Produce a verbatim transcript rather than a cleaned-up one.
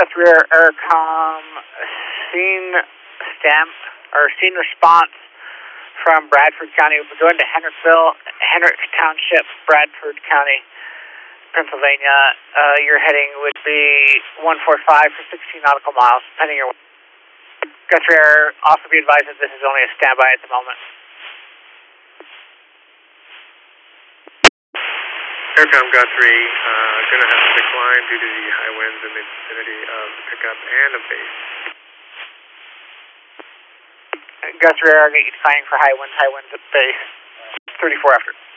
Guthrie Air, Aircom, scene stamp, or scene response from Bradford County. We're going to Hendricksville, Hendricks Township, Bradford County, Pennsylvania. Uh, your heading would be one four five for sixteen nautical miles, depending your... Guthrie Air, also be advised that this is only a standby at the moment. Aircom Guthrie, uh, going to have to decline due to the high winds in the vicinity of the pickup and of base. Guthrie Air, declining for high winds, high winds at base. thirty-four after.